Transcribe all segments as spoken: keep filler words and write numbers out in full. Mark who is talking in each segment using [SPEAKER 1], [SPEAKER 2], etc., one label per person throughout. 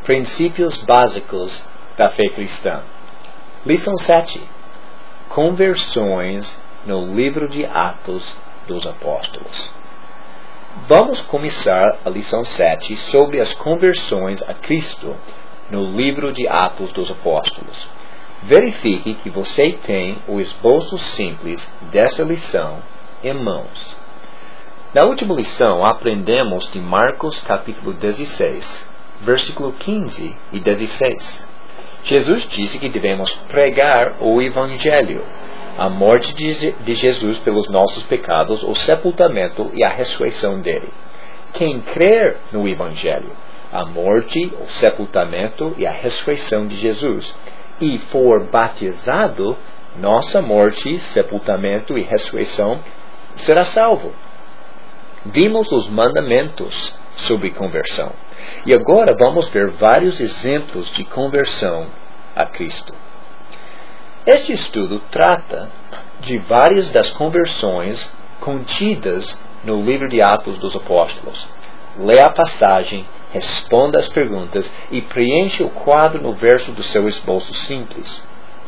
[SPEAKER 1] Princípios básicos da fé cristã. Lição sete. Conversões no livro de Atos dos Apóstolos. Vamos começar a lição sete sobre as conversões a Cristo no livro de Atos dos Apóstolos. Verifique que você tem o esboço simples dessa lição em mãos. Na última lição aprendemos de Marcos capítulo dezesseis, versículo quinze e dezesseis. Jesus disse que devemos pregar o Evangelho, a morte de Jesus pelos nossos pecados, o sepultamento e a ressurreição dele. Quem crer no Evangelho, a morte, o sepultamento e a ressurreição de Jesus, e for batizado, nossa morte, sepultamento e ressurreição será salvo. Vimos os mandamentos sobre conversão. E agora vamos ver vários exemplos de conversão a Cristo. Este estudo trata de várias das conversões contidas no livro de Atos dos Apóstolos. Lê a passagem, responda as perguntas e preencha o quadro no verso do seu esboço simples.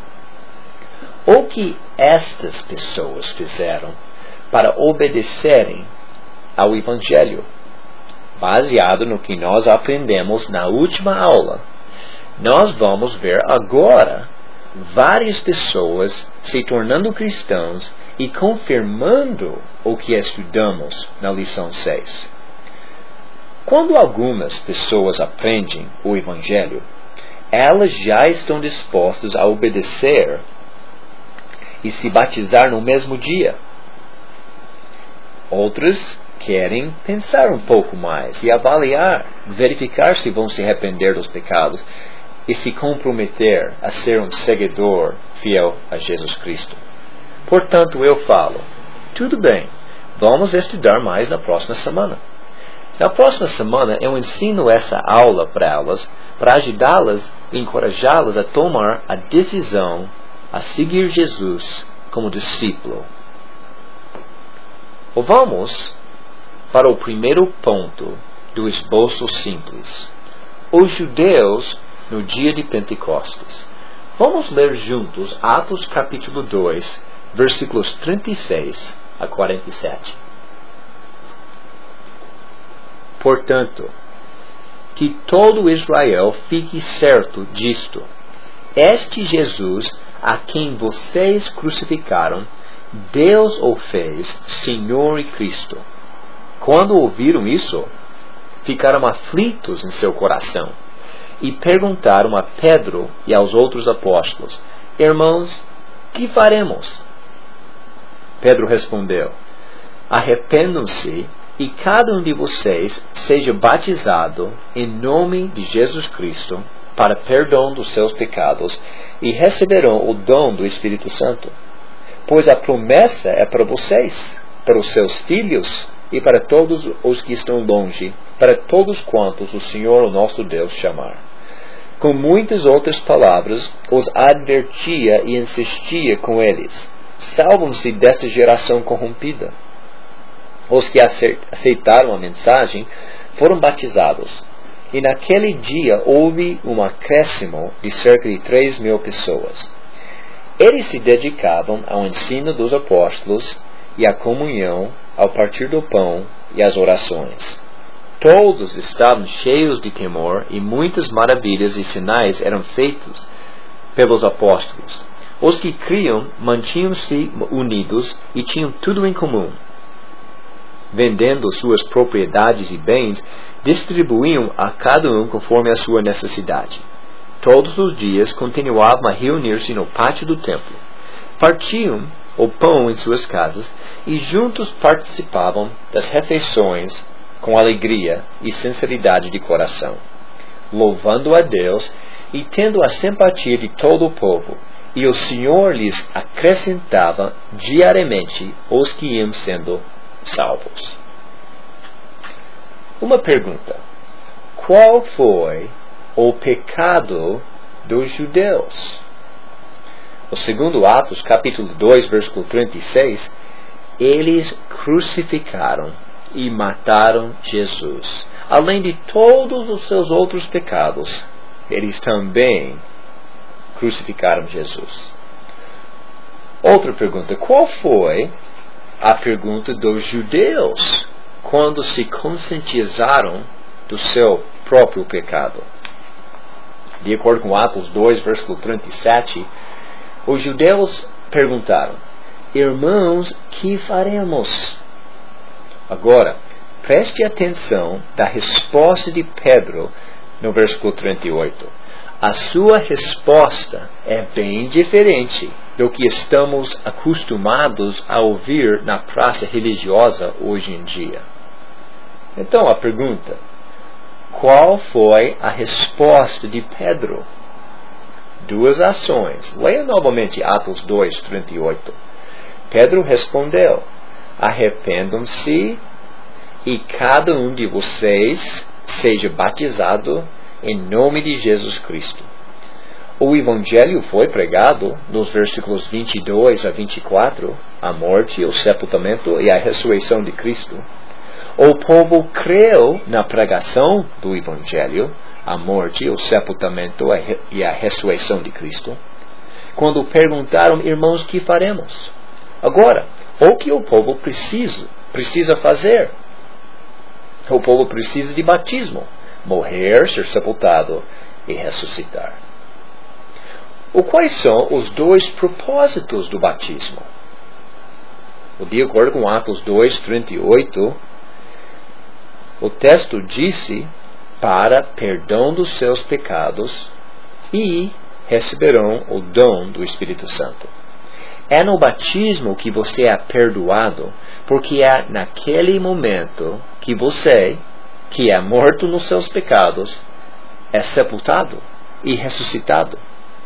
[SPEAKER 1] O que estas pessoas fizeram para obedecerem ao Evangelho? Baseado no que nós aprendemos na última aula, nós vamos ver agora várias pessoas se tornando cristãos e confirmando o que estudamos na lição seis. Quando algumas pessoas aprendem o Evangelho, elas já estão dispostas a obedecer e se batizar no mesmo dia. Outras querem pensar um pouco mais e avaliar, verificar se vão se arrepender dos pecados e se comprometer a ser um seguidor fiel a Jesus Cristo. Portanto, eu falo, tudo bem, vamos estudar mais na próxima semana. Na próxima semana eu ensino essa aula para elas, para ajudá-las e encorajá-las a tomar a decisão a seguir Jesus como discípulo. Vamos para o primeiro ponto do esboço simples. Os judeus no dia de Pentecostes. Vamos ler juntos Atos capítulo dois, versículos trinta e seis a quarenta e sete. Portanto, que todo Israel fique certo disto: este Jesus, a quem vocês crucificaram, Deus o fez Senhor e Cristo. Quando ouviram isso, ficaram aflitos em seu coração e perguntaram a Pedro e aos outros apóstolos: Irmãos, que faremos? Pedro respondeu: Arrependam-se e cada um de vocês seja batizado em nome de Jesus Cristo para perdão dos seus pecados e receberão o dom do Espírito Santo. Pois a promessa é para vocês, para os seus filhos e para todos os que estão longe, para todos quantos o Senhor, o nosso Deus, chamar. Com muitas outras palavras, os advertia e insistia com eles: salvam-se desta geração corrompida. Os que aceitaram a mensagem foram batizados, e naquele dia houve um acréscimo de cerca de três mil pessoas. Eles se dedicavam ao ensino dos apóstolos e à comunhão, ao partir do pão e às orações. Todos estavam cheios de temor e muitas maravilhas e sinais eram feitos pelos apóstolos. Os que criam mantinham-se unidos e tinham tudo em comum. Vendendo suas propriedades e bens, distribuíam a cada um conforme a sua necessidade. Todos os dias continuavam a reunir-se no pátio do templo. Partiam o pão em suas casas e juntos participavam das refeições com alegria e sinceridade de coração, louvando a Deus e tendo a simpatia de todo o povo, e o Senhor lhes acrescentava diariamente os que iam sendo salvos. Uma pergunta: qual foi o pecado dos judeus? O segundo Atos, capítulo dois, versículo trinta e seis, eles crucificaram e mataram Jesus, além de todos os seus outros pecados, eles também crucificaram Jesus. Outra pergunta: qual foi a pergunta dos judeus quando se conscientizaram do seu próprio pecado? De acordo com Atos dois, versículo trinta e sete, os judeus perguntaram: irmãos, que faremos? Agora, preste atenção da resposta de Pedro no versículo trinta e oito. A sua resposta é bem diferente do que estamos acostumados a ouvir na praça religiosa hoje em dia. Então a pergunta: qual foi a resposta de Pedro? Duas ações. Leia novamente Atos dois, trinta e oito. Pedro respondeu: arrependam-se e cada um de vocês seja batizado em nome de Jesus Cristo. O Evangelho foi pregado nos versículos vinte e dois a vinte e quatro, a morte, o sepultamento e a ressurreição de Cristo. O povo creu na pregação do Evangelho, a morte, o sepultamento e a ressurreição de Cristo. Quando perguntaram: irmãos, que faremos? Agora, o que o povo precisa, precisa fazer? O povo precisa de batismo, morrer, ser sepultado e ressuscitar. O quais são os dois propósitos do batismo? De acordo com Atos dois, trinta e oito, o texto disse: para perdão dos seus pecados e receberão o dom do Espírito Santo. É no batismo que você é perdoado, porque é naquele momento que você, que é morto nos seus pecados, é sepultado e ressuscitado.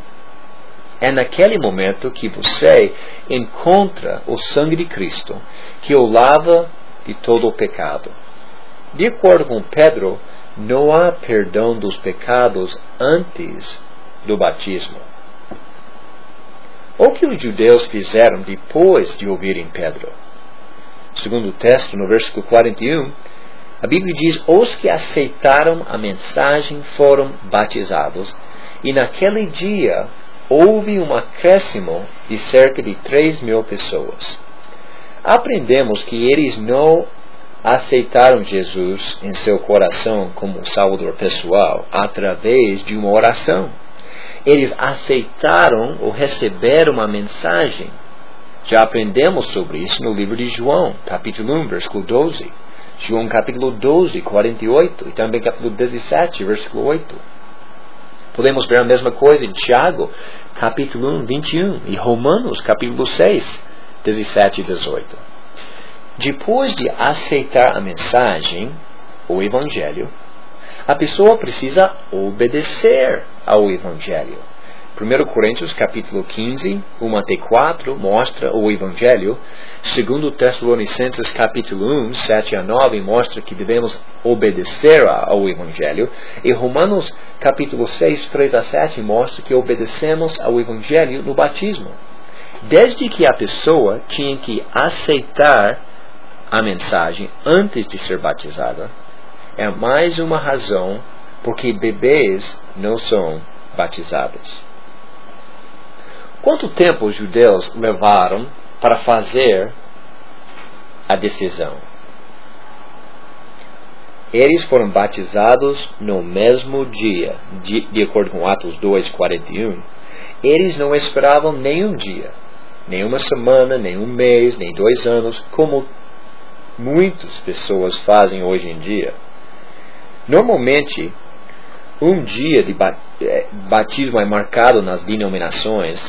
[SPEAKER 1] É naquele momento que você encontra o sangue de Cristo, que o lava de todo o pecado. De acordo com Pedro, não há perdão dos pecados antes do batismo. O que os judeus fizeram depois de ouvirem Pedro? Segundo o texto, no versículo quarenta e um, a Bíblia diz: os que aceitaram a mensagem foram batizados, e naquele dia houve um acréscimo de cerca de três mil pessoas. Aprendemos que eles não aceitaram Jesus em seu coração como Salvador pessoal através de uma oração. Eles aceitaram ou receberam uma mensagem. Já aprendemos sobre isso no livro de João, capítulo um, versículo doze. João capítulo doze, quarenta e oito. E também capítulo dezessete, versículo oito. Podemos ver a mesma coisa em Tiago, capítulo um, vinte e um. E Romanos, capítulo seis, dezessete e dezoito. Depois de aceitar a mensagem, o Evangelho, a pessoa precisa obedecer ao Evangelho. primeiro Coríntios capítulo quinze, um até quatro, mostra o Evangelho. segundo Tessalonicenses capítulo um, sete a nove, mostra que devemos obedecer ao Evangelho. E Romanos capítulo seis, três a sete, mostra que obedecemos ao Evangelho no batismo. Desde que a pessoa tinha que aceitar a mensagem antes de ser batizada, é mais uma razão porque bebês não são batizados. Quanto tempo os judeus levaram para fazer a decisão? Eles foram batizados no mesmo dia, de, de acordo com Atos dois, quarenta e um. Eles não esperavam nenhum dia, nem uma semana, nem um mês, nem dois anos, como muitas pessoas fazem hoje em dia. Normalmente, um dia de batismo é marcado nas denominações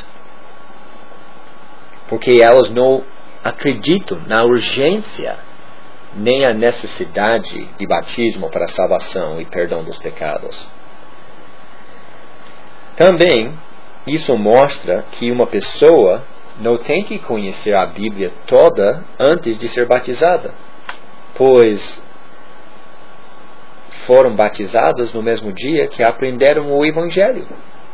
[SPEAKER 1] porque elas não acreditam na urgência nem a necessidade de batismo para a salvação e perdão dos pecados. Também, isso mostra que uma pessoa não tem que conhecer a Bíblia toda antes de ser batizada, pois foram batizadas no mesmo dia que aprenderam o Evangelho.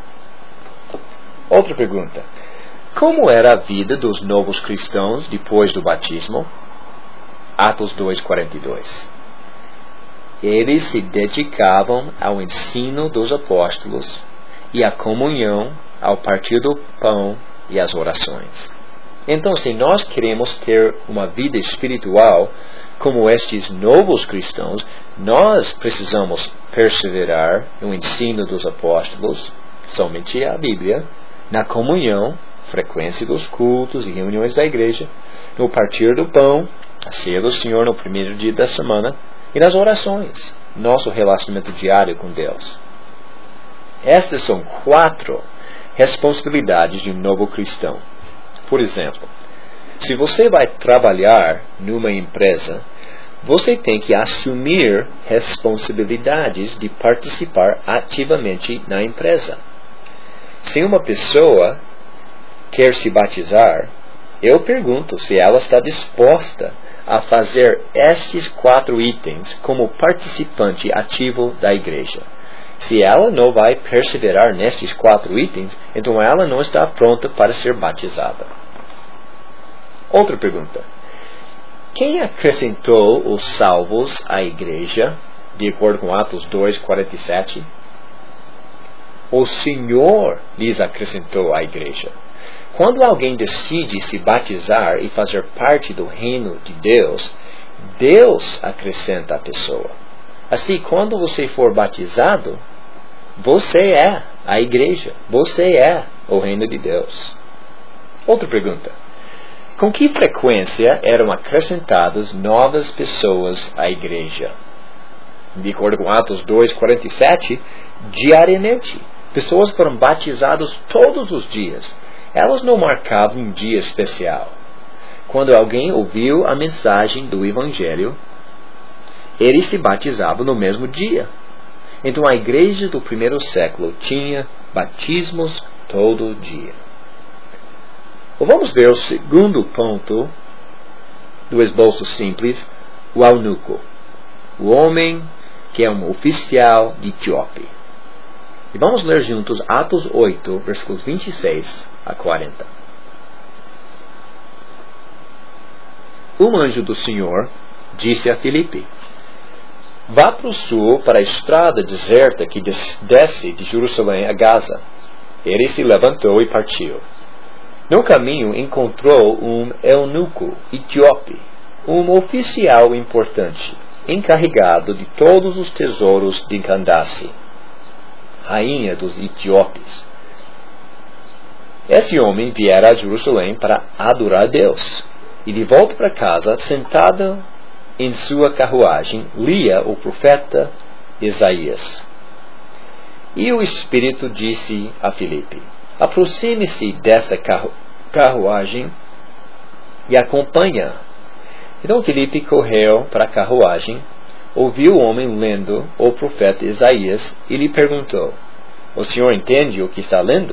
[SPEAKER 1] Outra pergunta: como era a vida dos novos cristãos depois do batismo? Atos dois, quarenta e dois. eles se dedicavam ao ensino dos apóstolos e à comunhão, ao partir do pão e às orações. Então, se nós queremos ter uma vida espiritual como estes novos cristãos, nós precisamos perseverar no ensino dos apóstolos, somente a Bíblia, na comunhão, frequência dos cultos e reuniões da igreja, no partir do pão, a ceia do Senhor no primeiro dia da semana, e nas orações, nosso relacionamento diário com Deus. Estas são quatro responsabilidades de um novo cristão. Por exemplo, se você vai trabalhar numa empresa, você tem que assumir responsabilidades de participar ativamente na empresa. Se uma pessoa quer se batizar, eu pergunto se ela está disposta a fazer estes quatro itens como participante ativo da igreja. Se ela não vai perseverar nestes quatro itens, então ela não está pronta para ser batizada. Outra pergunta. Quem acrescentou os salvos à igreja, de acordo com Atos dois, quarenta e sete? O Senhor lhes acrescentou à igreja. Quando alguém decide se batizar e fazer parte do reino de Deus, Deus acrescenta a pessoa. Assim, quando você for batizado, você é a igreja. Você é o reino de Deus. Outra pergunta. Com que frequência eram acrescentadas novas pessoas à igreja? De acordo com Atos dois, quarenta e sete, diariamente. Pessoas foram batizadas todos os dias. Elas não marcavam um dia especial. Quando alguém ouviu a mensagem do Evangelho, eles se batizavam no mesmo dia. Então a igreja do primeiro século tinha batismos todo dia. Vamos ver o segundo ponto do esboço simples, o eunuco, o homem que é um oficial de Etíope. E vamos ler juntos Atos oito, versículos vinte e seis a quarenta. Um anjo do Senhor disse a Filipe: vá para o sul, para a estrada deserta que desce de Jerusalém a Gaza. Ele se levantou e partiu. No caminho encontrou um eunuco etíope, um oficial importante, encarregado de todos os tesouros de Candace, rainha dos etíopes. Esse homem viera a Jerusalém para adorar a Deus, e de volta para casa, sentado em sua carruagem, lia o profeta Isaías. E o Espírito disse a Filipe: aproxime-se dessa carru carruagem e acompanha. Então Filipe correu para a carruagem, ouviu o homem lendo o profeta Isaías e lhe perguntou: o senhor entende o que está lendo?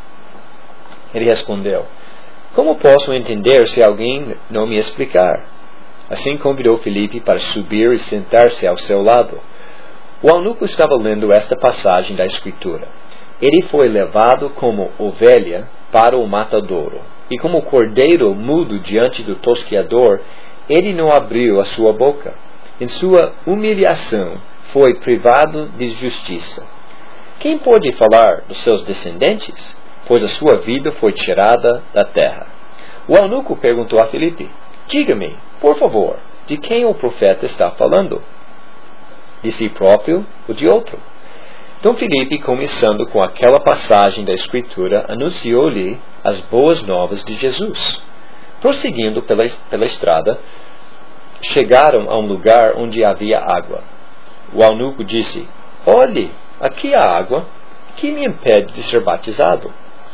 [SPEAKER 1] Ele respondeu: como posso entender se alguém não me explicar? Assim convidou Filipe para subir e sentar-se ao seu lado. O eunuco estava lendo esta passagem da Escritura. Ele foi levado como ovelha para o matadouro, e como cordeiro mudo diante do tosqueador, ele não abriu a sua boca. Em sua humilhação foi privado de justiça. Quem pode falar dos seus descendentes? Pois a sua vida foi tirada da terra. O eunuco perguntou a Filipe: diga-me, por favor, de quem o profeta está falando? De si próprio ou de outro? Então Filipe, começando com aquela passagem da Escritura, anunciou-lhe as boas novas de Jesus. Prosseguindo pela, pela estrada, chegaram a um lugar onde havia água. O eunuco disse: olhe, aqui há água, que me impede de ser batizado?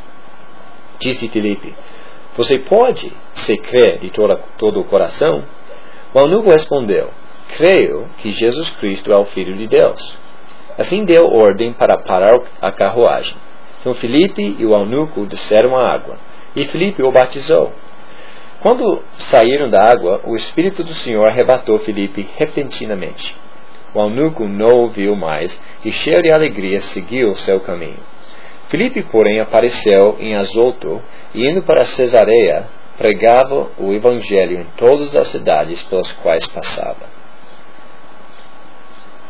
[SPEAKER 1] Disse Filipe: você pode, se crê de toda, todo o coração? O eunuco respondeu: creio que Jesus Cristo é o Filho de Deus. Assim deu ordem para parar a carruagem. Então Filipe e o eunuco desceram à água, e Filipe o batizou. Quando saíram da água, o Espírito do Senhor arrebatou Filipe repentinamente. O eunuco não o viu mais, e cheio de alegria seguiu o seu caminho. Filipe, porém, apareceu em Azoto, e indo para Cesareia, pregava o Evangelho em todas as cidades pelas quais passava.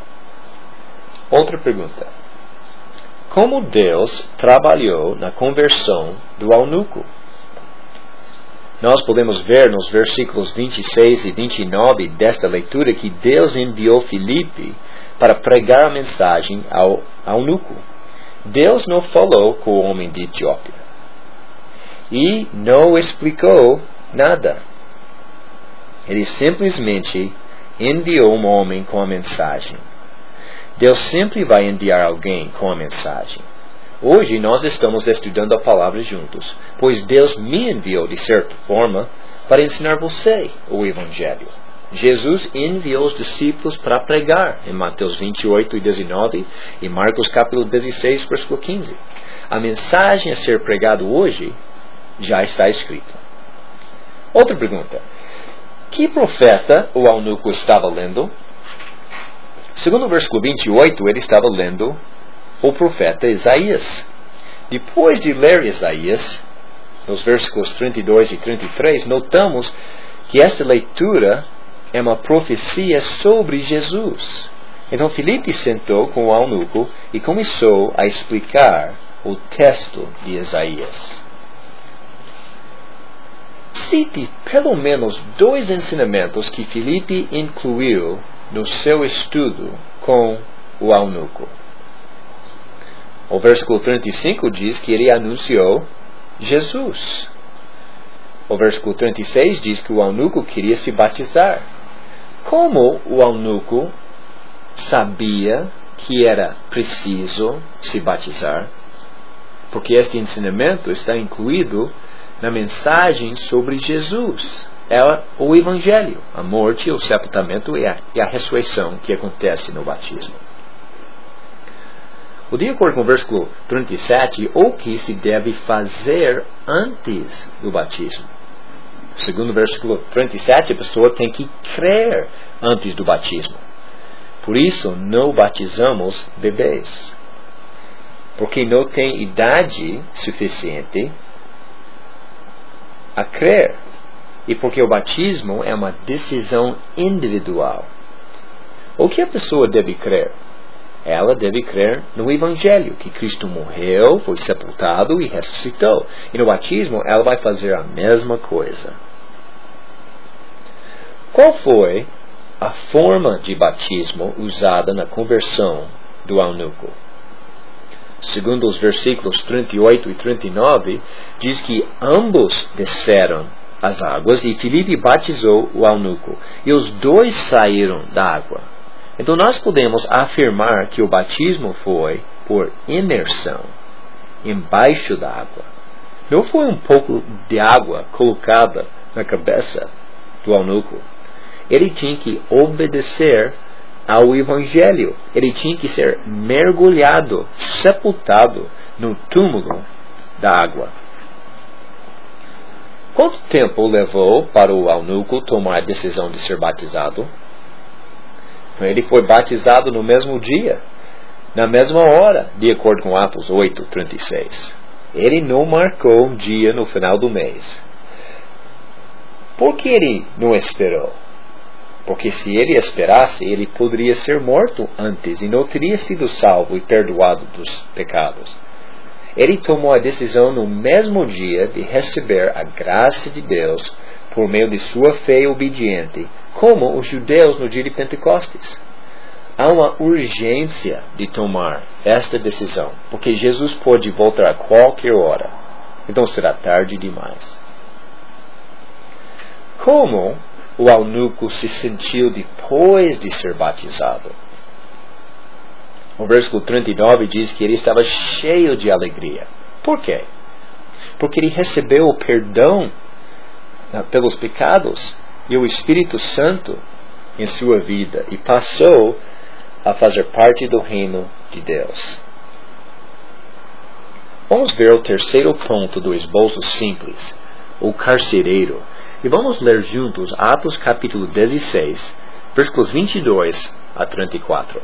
[SPEAKER 1] Outra pergunta. Como Deus trabalhou na conversão do eunuco? Nós podemos ver nos versículos vinte e seis e vinte e nove desta leitura que Deus enviou Filipe para pregar a mensagem ao eunuco. Deus não falou com o homem de Etiópia e não explicou nada. Ele simplesmente enviou um homem com a mensagem. Deus sempre vai enviar alguém com a mensagem. Hoje nós estamos estudando a palavra juntos, pois Deus me enviou de certa forma para ensinar você o Evangelho. Jesus enviou os discípulos para pregar em Mateus vinte e oito e dezenove e Marcos capítulo dezesseis, versículo quinze. A mensagem a ser pregada hoje já está escrita. Outra pergunta. Que profeta o eunuco estava lendo? Segundo o versículo vinte e oito, ele estava lendo o profeta Isaías. Depois de ler Isaías, nos versículos trinta e dois e trinta e três, notamos que esta leitura é uma profecia sobre Jesus. Então Filipe sentou com o eunuco e começou a explicar o texto de Isaías. Cite pelo menos dois ensinamentos que Filipe incluiu no seu estudo com o eunuco. O versículo trinta e cinco diz que ele anunciou Jesus. O versículo trinta e seis diz que o eunuco queria se batizar. Como o eunuco sabia que era preciso se batizar? Porque este ensinamento está incluído na mensagem sobre Jesus. É o Evangelho, a morte, o sepultamento e a, e a ressurreição que acontece no batismo. O de acordo com o versículo trinta e sete, o que se deve fazer antes do batismo? Segundo o versículo trinta e sete, a pessoa tem que crer antes do batismo. Por isso, não batizamos bebês. Porque não tem idade suficiente a crer. E porque o batismo é uma decisão individual. O que a pessoa deve crer? Ela deve crer no Evangelho, que Cristo morreu, foi sepultado e ressuscitou. E no batismo ela vai fazer a mesma coisa. Qual foi a forma de batismo usada na conversão do eunuco? Segundo os versículos trinta e oito e trinta e nove, diz que ambos desceram as águas e Filipe batizou o eunuco. E os dois saíram da água. Então nós podemos afirmar que o batismo foi por imersão, embaixo da água. Não foi um pouco de água colocada na cabeça do eunuco. Ele tinha que obedecer ao Evangelho. Ele tinha que ser mergulhado, sepultado no túmulo da água. Quanto tempo levou para o eunuco tomar a decisão de ser batizado? Ele foi batizado no mesmo dia, na mesma hora, de acordo com Atos oito, trinta e seis. Ele não marcou um dia no final do mês. Por que ele não esperou? Porque se ele esperasse, ele poderia ser morto antes e não teria sido salvo e perdoado dos pecados. Ele tomou a decisão no mesmo dia de receber a graça de Deus por meio de sua fé obediente, como os judeus no dia de Pentecostes. Há uma urgência de tomar esta decisão, porque Jesus pode voltar a qualquer hora. Então será tarde demais. Como o eunuco se sentiu depois de ser batizado? O versículo trinta e nove diz que ele estava cheio de alegria. Por quê? Porque ele recebeu o perdão pelos pecados e o Espírito Santo em sua vida e passou a fazer parte do reino de Deus. Vamos ver o terceiro ponto do esboço simples, o carcereiro. E vamos ler juntos Atos capítulo dezesseis, versículos vinte e dois a trinta e quatro.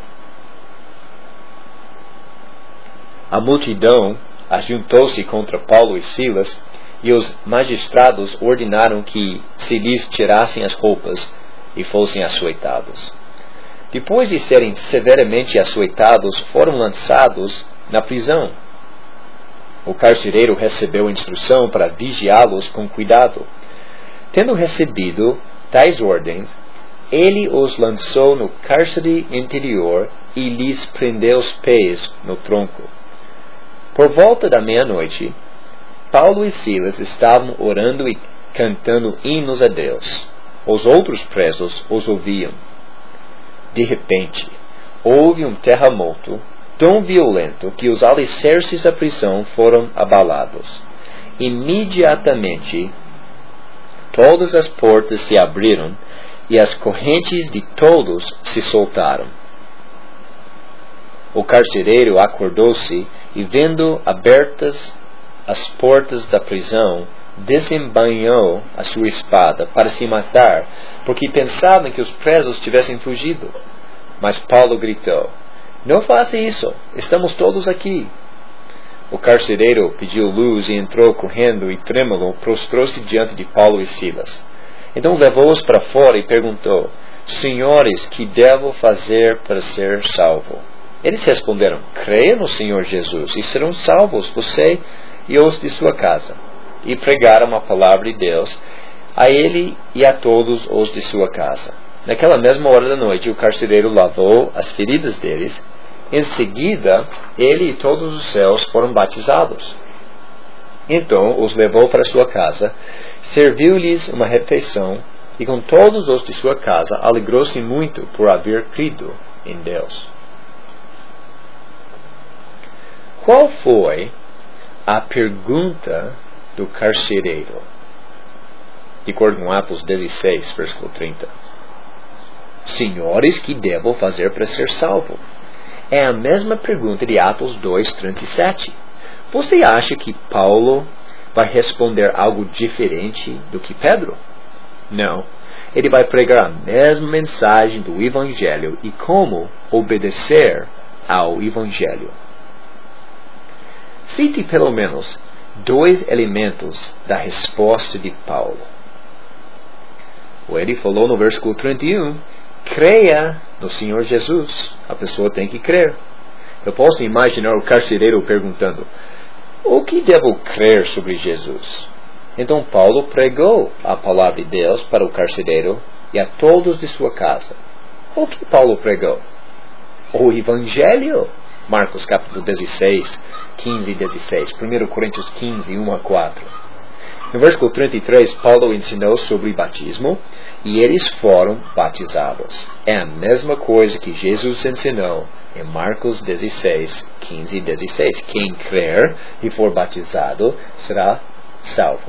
[SPEAKER 1] A multidão ajuntou-se contra Paulo e Silas, e os magistrados ordenaram que se lhes tirassem as roupas e fossem açoitados. depois de serem severamente açoitados, foram lançados na prisão. O carcereiro recebeu instrução para vigiá-los com cuidado. Tendo recebido tais ordens, ele os lançou no cárcere interior e lhes prendeu os pés no tronco. Por volta da meia-noite, Paulo e Silas estavam orando e cantando hinos a Deus. Os outros presos os ouviam. De repente, houve um terremoto tão violento que os alicerces da prisão foram abalados. Imediatamente, todas as portas se abriram e as correntes de todos se soltaram. O carcereiro acordou-se e, vendo abertas as portas da prisão, desembainhou a sua espada para se matar, porque pensavam que os presos tivessem fugido. Mas Paulo gritou: "Não faça isso, estamos todos aqui." O carcereiro pediu luz e entrou correndo e trêmulo, prostrou-se diante de Paulo e Silas. Então levou-os para fora e perguntou: "Senhores, que devo fazer para ser salvo?" Eles responderam: "Creia no Senhor Jesus e serão salvos você e os de sua casa." E pregaram a palavra de Deus a ele e a todos os de sua casa. Naquela mesma hora da noite, o carcereiro lavou as feridas deles. Em seguida, ele e todos os seus foram batizados. Então os levou para sua casa, serviu-lhes uma refeição, e com todos os de sua casa alegrou-se muito por haver crido em Deus. Qual foi a pergunta do carcereiro? De acordo com Atos dezesseis, versículo trinta. "Senhores, que devo fazer para ser salvo?" É a mesma pergunta de Atos dois, trinta e sete. Você acha que Paulo vai responder algo diferente do que Pedro? Não. Ele vai pregar a mesma mensagem do Evangelho e como obedecer ao Evangelho. Cite pelo menos dois elementos da resposta de Paulo. Ele falou no versículo trinta e um, creia no Senhor Jesus. A pessoa tem que crer. Eu posso imaginar o carcereiro perguntando: o que devo crer sobre Jesus? Então Paulo pregou a palavra de Deus para o carcereiro e a todos de sua casa. O que Paulo pregou? O Evangelho. Marcos capítulo dezesseis, quinze e dezesseis. primeira Coríntios quinze, um a quatro. No versículo trinta e três, Paulo ensinou sobre batismo e eles foram batizados. É a mesma coisa que Jesus ensinou em Marcos dezesseis, quinze e dezesseis. Quem crer e for batizado será salvo.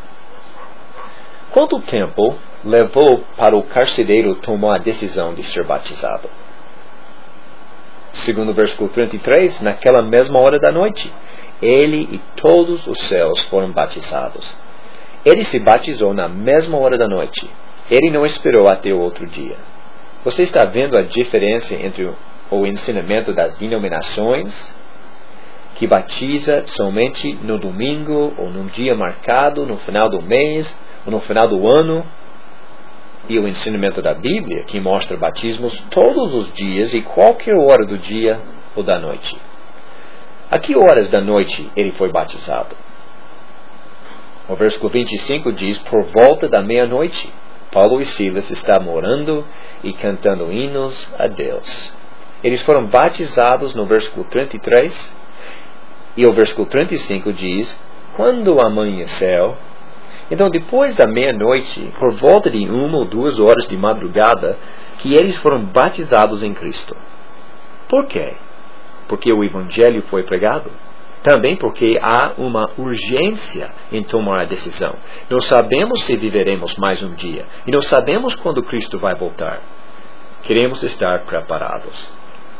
[SPEAKER 1] Quanto tempo levou para o carcereiro tomar a decisão de ser batizado? Segundo o versículo trinta e três, naquela mesma hora da noite, ele e todos os seus foram batizados. Ele se batizou na mesma hora da noite. Ele não esperou até o outro dia. Você está vendo a diferença entre o ensinamento das denominações, que batiza somente no domingo ou num dia marcado, no final do mês ou no final do ano, e o ensinamento da Bíblia, que mostra batismos todos os dias e qualquer hora do dia ou da noite. A que horas da noite ele foi batizado? O versículo vinte e cinco diz: por volta da meia-noite, Paulo e Silas estavam orando e cantando hinos a Deus. Eles foram batizados no versículo trinta e três, e o versículo trinta e cinco diz: quando amanheceu. Então, depois da meia-noite, por volta de uma ou duas horas de madrugada, que eles foram batizados em Cristo. Por quê? Porque o Evangelho foi pregado? Também porque há uma urgência em tomar a decisão. Não sabemos se viveremos mais um dia. E não sabemos quando Cristo vai voltar. Queremos estar preparados.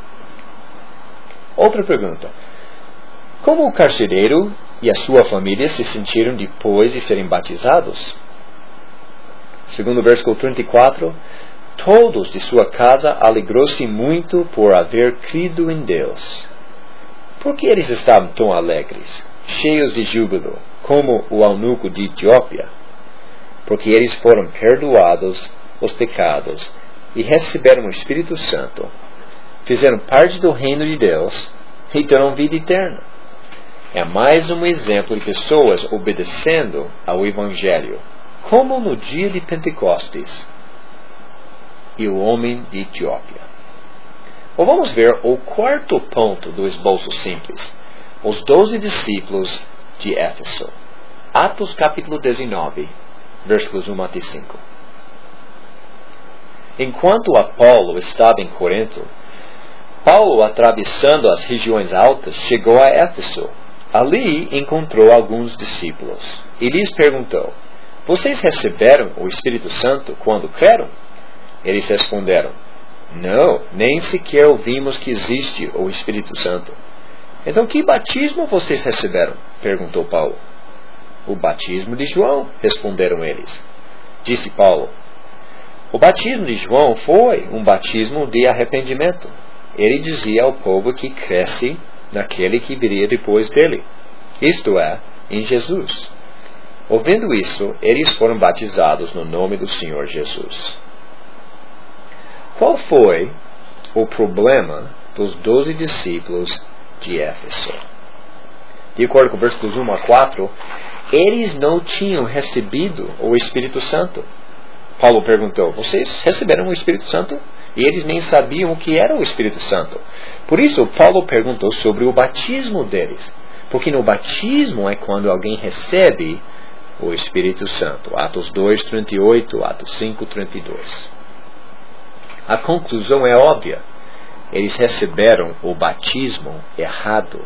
[SPEAKER 1] Outra pergunta. Como o carcereiro e a sua família se sentiram depois de serem batizados? Segundo o versículo trinta e quatro, todos de sua casa alegrou-se muito por haver crido em Deus. Por que eles estavam tão alegres, cheios de júbilo, como o eunuco de Etiópia? Porque eles foram perdoados os pecados e receberam o Espírito Santo, fizeram parte do reino de Deus e terão vida eterna. É mais um exemplo de pessoas obedecendo ao Evangelho, como no dia de Pentecostes e o homem de Etiópia. Ou vamos ver o quarto ponto do esboço simples, os doze discípulos de Éfeso. Atos capítulo dezenove, versículos um até cinco. Enquanto Apolo estava em Corinto, Paulo, atravessando as regiões altas, chegou a Éfeso. Ali encontrou alguns discípulos e lhes perguntou: vocês receberam o Espírito Santo quando creram? Eles responderam: não, nem sequer ouvimos que existe o Espírito Santo. Então que batismo vocês receberam? Perguntou Paulo. O batismo de João, responderam eles. Disse Paulo: o batismo de João foi um batismo de arrependimento. Ele dizia ao povo que cresce naquele que viria depois dele, isto é, em Jesus. Ouvindo isso, eles foram batizados no nome do Senhor Jesus. Qual foi o problema dos doze discípulos de Éfeso? De acordo com versículos um a quatro, eles não tinham recebido o Espírito Santo. Paulo perguntou: vocês receberam o Espírito Santo? E eles nem sabiam o que era o Espírito Santo. Por isso, Paulo perguntou sobre o batismo deles. Porque no batismo é quando alguém recebe o Espírito Santo. Atos dois, trinta e oito, Atos cinco, trinta e dois. A conclusão é óbvia. Eles receberam o batismo errado.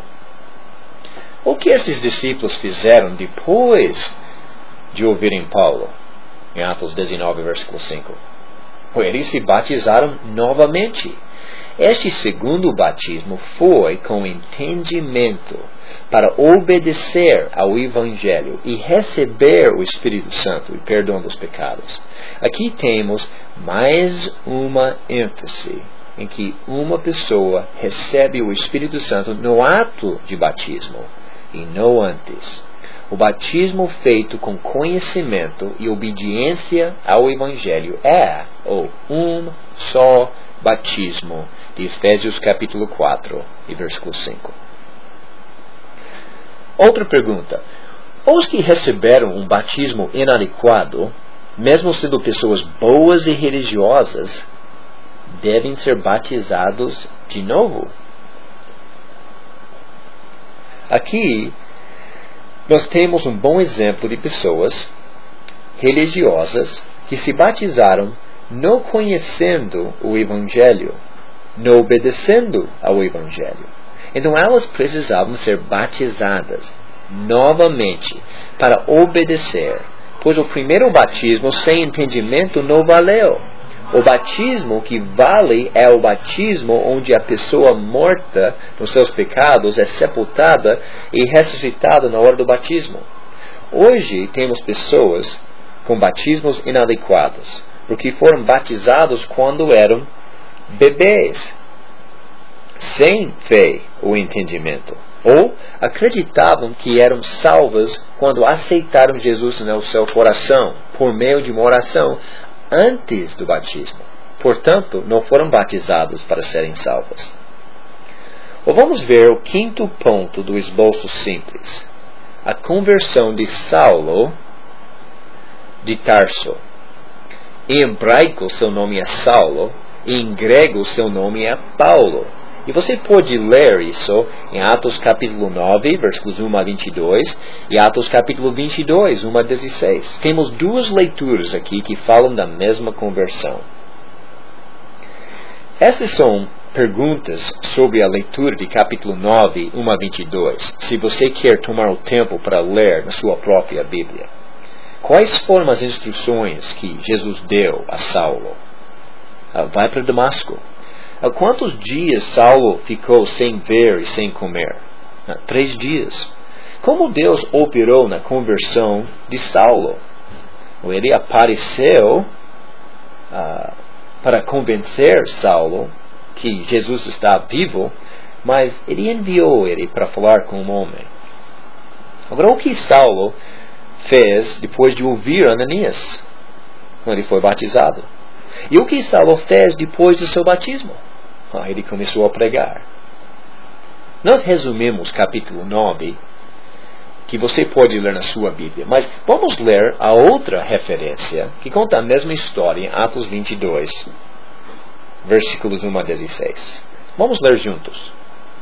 [SPEAKER 1] O que esses discípulos fizeram depois de ouvirem Paulo? Em Atos dezenove, versículo cinco. Eles se batizaram novamente. Este segundo batismo foi com entendimento para obedecer ao Evangelho e receber o Espírito Santo e perdão dos pecados. Aqui temos mais uma ênfase em que uma pessoa recebe o Espírito Santo no ato de batismo e não antes. O batismo feito com conhecimento e obediência ao Evangelho é o um só batismo de Efésios capítulo quatro e versículo cinco. Outra pergunta: os que receberam um batismo inadequado, mesmo sendo pessoas boas e religiosas, devem ser batizados de novo? Aqui nós temos um bom exemplo de pessoas religiosas que se batizaram não conhecendo o Evangelho, não obedecendo ao Evangelho. Então elas precisavam ser batizadas novamente para obedecer, pois o primeiro batismo sem entendimento não valeu. O batismo que vale é o batismo onde a pessoa morta nos seus pecados é sepultada e ressuscitada na hora do batismo. Hoje temos pessoas com batismos inadequados, porque foram batizados quando eram bebês, sem fé ou entendimento, ou acreditavam que eram salvas quando aceitaram Jesus no seu coração, por meio de uma oração antes do batismo. Portanto, não foram batizados para serem salvos. Ou vamos ver o quinto ponto do esboço simples: a conversão de Saulo de Tarso. Em hebraico, seu nome é Saulo, e em grego, seu nome é Paulo. E você pode ler isso em Atos capítulo nove, versículos um a vinte e dois, e Atos capítulo vinte e dois, um a dezesseis. Temos duas leituras aqui que falam da mesma conversão. Essas são perguntas sobre a leitura de capítulo nove, um a vinte e dois, se você quer tomar o tempo para ler na sua própria Bíblia. Quais foram as instruções que Jesus deu a Saulo? Ah, vai para Damasco. Há quantos dias Saulo ficou sem ver e sem comer? Ah, três dias. Como Deus operou na conversão de Saulo? Ele apareceu ah, para convencer Saulo que Jesus está vivo, mas ele enviou ele para falar com um homem. Agora, o que Saulo fez depois de ouvir Ananias, quando ele foi batizado? E o que Saulo fez depois do seu batismo? Ah, ele começou a pregar. Nós resumimos capítulo nove, que você pode ler na sua Bíblia. Mas vamos ler a outra referência, que conta a mesma história em Atos vinte e dois, versículos um a dezesseis. Vamos ler juntos.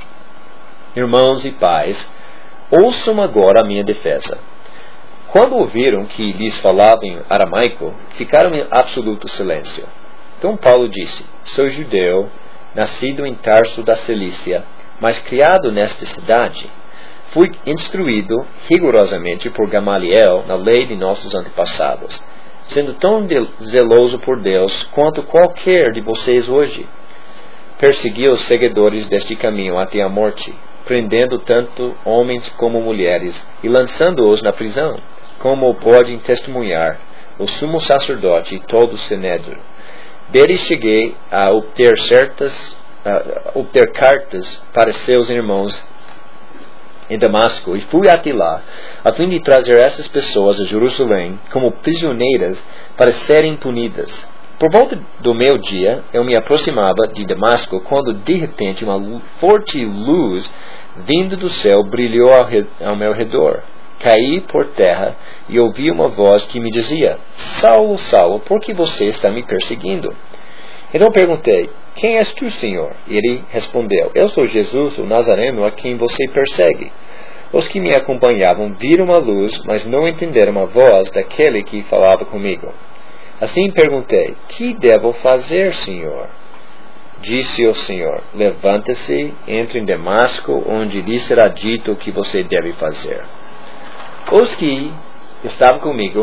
[SPEAKER 1] Irmãos e pais, ouçam agora a minha defesa. Quando ouviram que lhes falava em aramaico, ficaram em absoluto silêncio. Então Paulo disse: sou judeu, nascido em Tarso da Cilícia, mas criado nesta cidade. Fui instruído rigorosamente por Gamaliel na lei de nossos antepassados, sendo tão zeloso por Deus quanto qualquer de vocês hoje. Persegui os seguidores deste caminho até a morte, prendendo tanto homens como mulheres e lançando-os na prisão, como podem testemunhar o sumo sacerdote e todo o sinédrio. Deles cheguei a obter certas, a obter cartas para seus irmãos em Damasco, e fui até lá, a fim de trazer essas pessoas a Jerusalém como prisioneiras para serem punidas. Por volta do meio-dia, eu me aproximava de Damasco, quando de repente uma forte luz vindo do céu brilhou ao, re- ao meu redor. Caí por terra e ouvi uma voz que me dizia: Saulo, Saulo, por que você está me perseguindo? Então perguntei: quem és tu, Senhor? E ele respondeu: eu sou Jesus, o Nazareno, a quem você persegue. Os que me acompanhavam viram a luz, mas não entenderam a voz daquele que falava comigo. Assim perguntei: que devo fazer, Senhor? Disse o Senhor: levanta-se, entre em Damasco, onde lhe será dito o que você deve fazer. Os que estavam comigo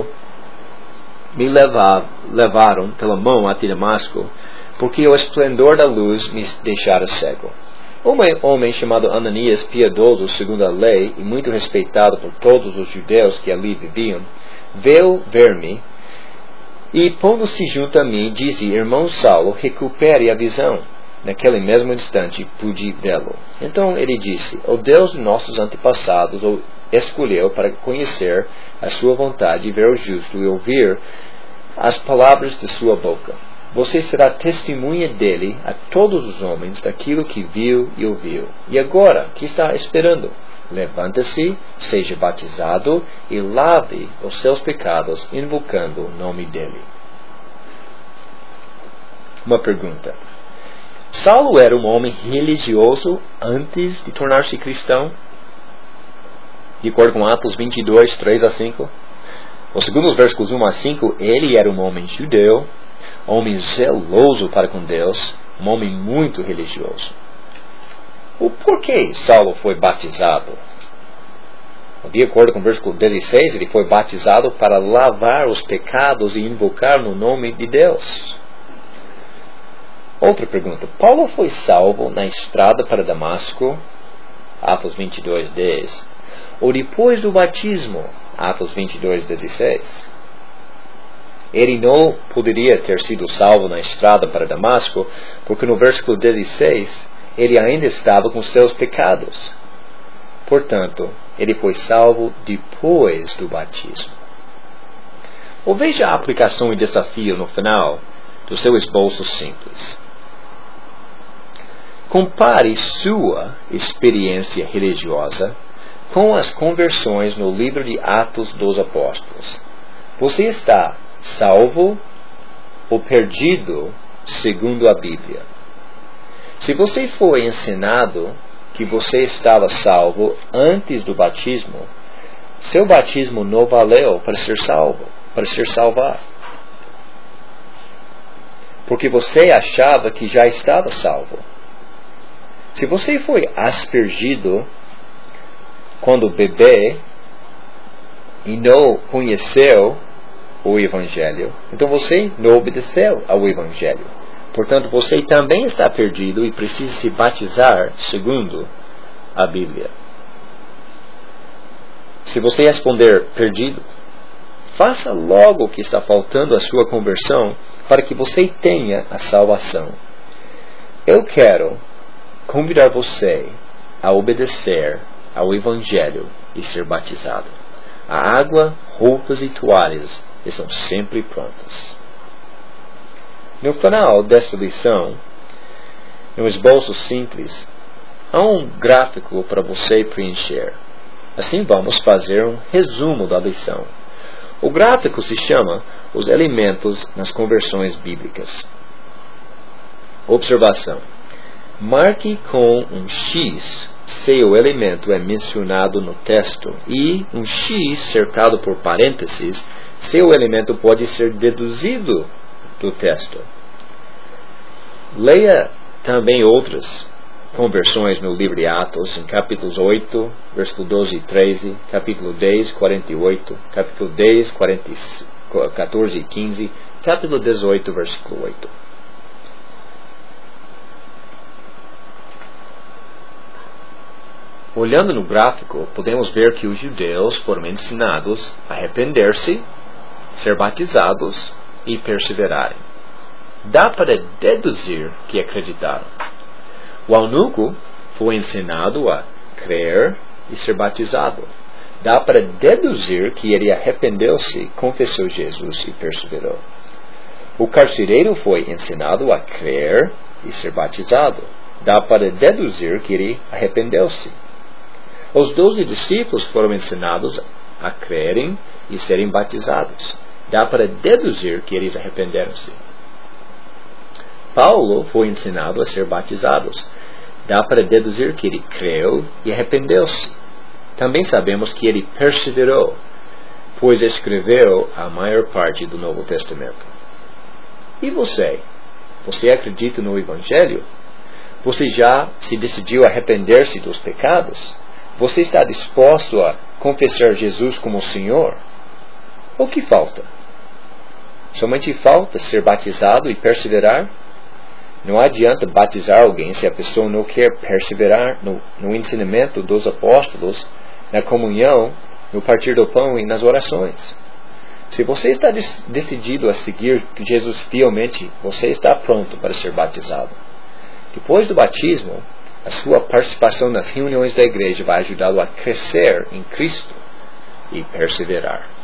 [SPEAKER 1] me levavam, levaram pela mão até Damasco, porque o esplendor da luz me deixara cego. Um homem chamado Ananias, piedoso segundo a lei e muito respeitado por todos os judeus que ali viviam, veio ver-me e, pondo-se junto a mim, disse: irmão Saulo, recupere a visão. Naquele mesmo instante pude vê-lo. Então ele disse: o Deus de nossos antepassados o escolheu para conhecer a sua vontade e ver o justo e ouvir as palavras de sua boca. Você será testemunha dele a todos os homens daquilo que viu e ouviu. E agora, que está esperando? Levanta-se, seja batizado e lave os seus pecados, invocando o nome dele. Uma pergunta. Saulo era um homem religioso antes de tornar-se cristão? De acordo com Atos vinte e dois, três a cinco. Ou segundo os versículos um a cinco, ele era um homem judeu, homem zeloso para com Deus, um homem muito religioso. O porquê Saulo foi batizado? De acordo com o versículo dezesseis, ele foi batizado para lavar os pecados e invocar no nome de Deus. Outra pergunta. Paulo foi salvo na estrada para Damasco, Atos vinte e dois, dez, ou depois do batismo, Atos vinte e dois, dezesseis? Ele não poderia ter sido salvo na estrada para Damasco, porque no versículo dezesseis, ele ainda estava com seus pecados. Portanto, ele foi salvo depois do batismo. Ou veja a aplicação e desafio no final do seu esboço simples. Compare sua experiência religiosa com as conversões no livro de Atos dos Apóstolos. Você está salvo ou perdido segundo a Bíblia? Se você foi ensinado que você estava salvo antes do batismo, seu batismo não valeu para ser salvo, para ser salvar. Porque você achava que já estava salvo. Se você foi aspergido quando bebê e não conheceu o Evangelho, então você não obedeceu ao Evangelho. Portanto, você também está perdido e precisa se batizar segundo a Bíblia. Se você responder perdido, faça logo o que está faltando à sua conversão para que você tenha a salvação. Eu quero convidar você a obedecer ao Evangelho e ser batizado. A água, roupas e toalhas estão sempre prontas. No final desta lição, no esboço simples, há um gráfico para você preencher. Assim vamos fazer um resumo da lição. O gráfico se chama Os Elementos nas Conversões Bíblicas. Observação. Marque com um X se o elemento é mencionado no texto e um X cercado por parênteses se o elemento pode ser deduzido do texto. Leia também outras conversões no livro de Atos, em capítulos oito, versículo doze e treze, capítulo dez, quarenta e oito, capítulo dez, quarenta, quatorze e quinze, capítulo dezoito, versículo oito. Olhando no gráfico, podemos ver que os judeus foram ensinados a arrepender-se, ser batizados e perseverarem. Dá para deduzir que acreditaram. O eunuco foi ensinado a crer e ser batizado. Dá para deduzir que ele arrependeu-se, confessou Jesus e perseverou. O carcereiro foi ensinado a crer e ser batizado. Dá para deduzir que ele arrependeu-se. Os doze discípulos foram ensinados a crerem e serem batizados. Dá para deduzir que eles arrependeram-se. Paulo foi ensinado a ser batizado. Dá para deduzir que ele creu e arrependeu-se. Também sabemos que ele perseverou, pois escreveu a maior parte do Novo Testamento. E você? Você acredita no Evangelho? Você já se decidiu a arrepender-se dos pecados? Você está disposto a confessar Jesus como Senhor? O que falta? Somente falta ser batizado e perseverar? Não adianta batizar alguém se a pessoa não quer perseverar no, no ensinamento dos apóstolos, na comunhão, no partir do pão e nas orações. Se você está decidido a seguir Jesus fielmente, você está pronto para ser batizado. Depois do batismo, a sua participação nas reuniões da igreja vai ajudá-lo a crescer em Cristo e perseverar.